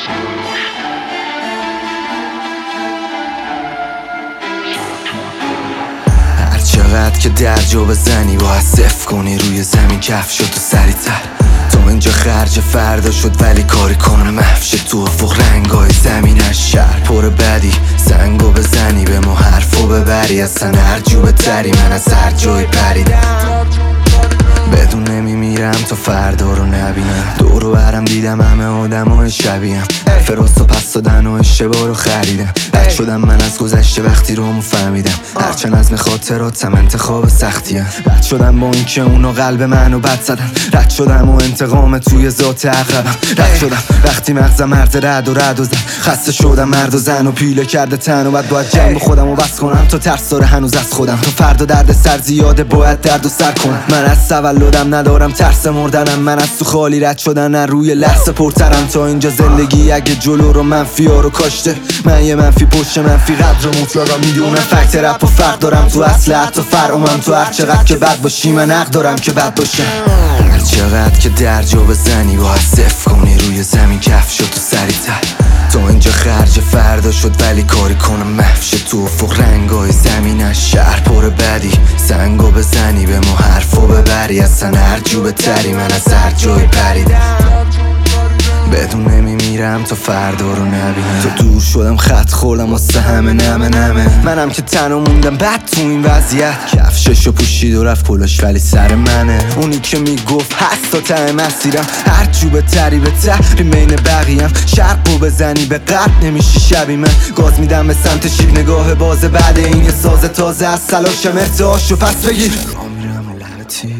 هر چقدر که درجا بزنی باید صفر کنی روی زمین کفشو تو سریع‌تر. تو اینجا خرج فردا شد ولی کاری کنه محو شه تو افق رنگای زمین از شهر پر بدی. سنگو بزنی به ما حرفو ببری اصلا هر جو بتری من از هر جای پریدم بدون نمیمیرم تا فردا رو نبینم. دورو برم دیدم همه آدمای شبیهم فراست و پس دادن و اشتباه رو خریدم. رد شدم من از گذشته وقتی رومو فهمیدم هرچند از خاطراتم انتخاب سختیم. رد شدم با این که اونو قلب منو بد زدن. رد شدم و انتقام توی ذات عقبم. رد شدم وقتی مغزم مرد رد و زن. خسته شدم مرد و زن و پیله کرده تن و باید جنب خودم و بس کنم تا ترس داره هنوز از خودم. تا فردا درد سر زیاده باید درد و سر کنم. من از تولدم ندارم ترس مردنم. من از تو خالی رد شدن روی لحظه پرترم. تا اینجا زندگی اگه جلو رو منفی ها رو کاشته من یه منفی پشت منفی قدر مطلقا میدونم. فکت رپ و فرق دارم تو اصل حتی فرعمم. تو هر چقدر که بد باشی من حق دارم که بد باشم. هر چقدر که درجا بزنی باید صفر کنی روی زمین کفشو تو سریع‌تر. تو اینجا خرج فردا شد ولی کاری کنم محو شه تو افق رنگای زمین از شهر پر بدی. سنگو بزنی به ما حرفو ببری اصلا هر جو بتری من از هر جای پریدم بدون نمیمیرم تا فردا رو نبینم. تو دور شدم خط خوردم واسه همه نمه منم که تنها موندم بعد تو این وضعیت. کفششو پوشید و رفت پلاش ولی سر منه. اونی که میگفت هست تا ته مسیرم هر جو بتری به ریمین بقیم. شرقو بزنی به غرب نمیشی شبی من. گاز میدم به سمت شیب نگاه باز بعد این یه ساز تازه از سلاشم ارتعاشو پس بگیر. راه میرم و لعنتی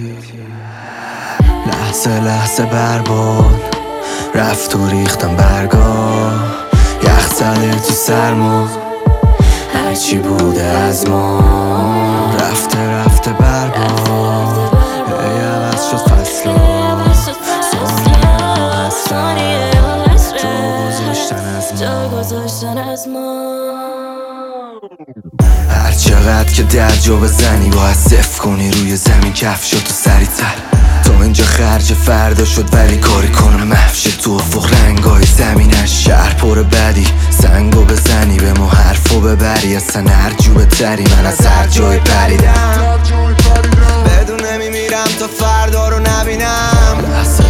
لحظه برباد رفت و ریختم برگاه. یخ زده تو سرما هرچی بوده از ما رفته برباد. ای عوض شد فصلا ثانیه ها هستن جا گذاشتن از ما. هر چقدر که درجا بزنی باید صفر کنی روی زمین کفشو تو سریع‌تر. تو اینجا خرج فردا شد ولی کاری کنم محو شه تو افق رنگای زمین از شهر پر بدی. سنگو بزنی به ما حرفو ببری اصلا هر جو بتری من از هر جای پریدم بدون نمیمیرم تا فردا رو نبینم.